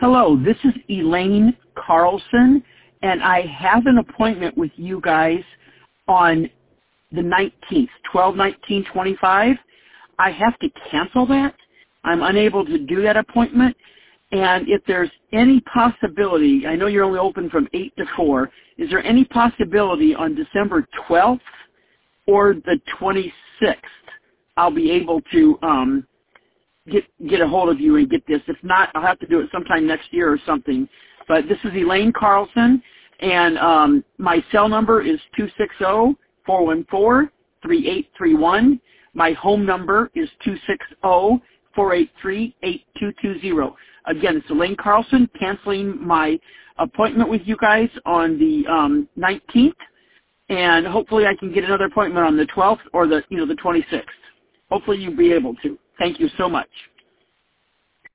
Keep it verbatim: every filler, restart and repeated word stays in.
Hello, this is Elaine Carlson, and I have an appointment with you guys on the nineteenth, twelve nineteen twenty-five. I have to cancel that. I'm unable to do that appointment. And if there's any possibility, I know you're only open from eight to four, is there any possibility on December twelfth or the twenty-sixth I'll be able to um, get get a hold of you and get this? If not, I'll have to do it sometime next year or something. But this is Elaine Carlson, and um, my cell number is two six zero, four one four, three eight three one. My home number is two six zero, four eight three, eight two two zero. Again, it's Elaine Carlson, canceling my appointment with you guys on the um, nineteenth, and hopefully I can get another appointment on the twelfth or the you know the twenty-sixth. Hopefully you'll be able to. Thank you so much.